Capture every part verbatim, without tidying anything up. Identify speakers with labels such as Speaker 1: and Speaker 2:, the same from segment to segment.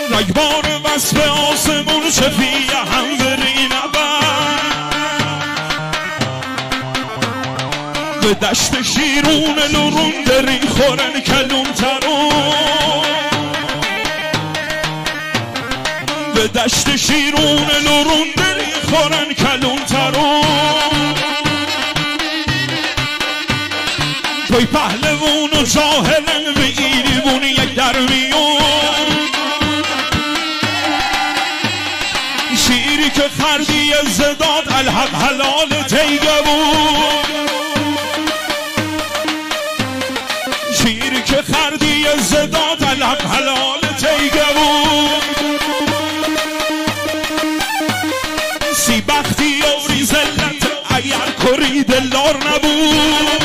Speaker 1: رگبار وصف آسمون شفیه هم بری نبر به دشت شیرون لرون دری خورن کلون ترون به دشت شیرون لرون دری خورن کلون ترون توی پهلوون و جاهلن به ایریبون یک درمیون شیری که خردی زداد الحق حلال تیگه بود شیری که خردی زداد الحق حلال تیگه بود سی بختی اوری زلت اگر کری دلار نبود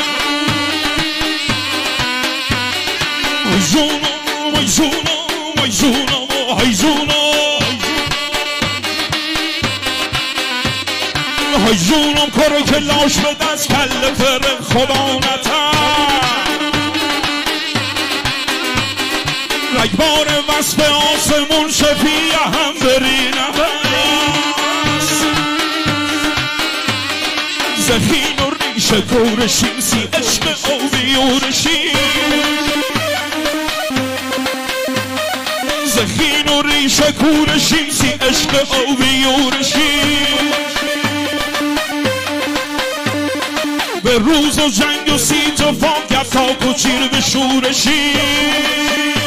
Speaker 1: جونو وای جونو وای جونو وای جونو وای جونم کرو که لاش به دست کل فرق خدا نتر رگبار وصف آسمون شفیه هم بری نبست زخین و ریشه کورشیم سی عشق او بیورشیم زخین و ریشه کورشیم سی عشق او بیورشیم به روز و جنگ و سی تفاق گفتا کچیر به شورشیم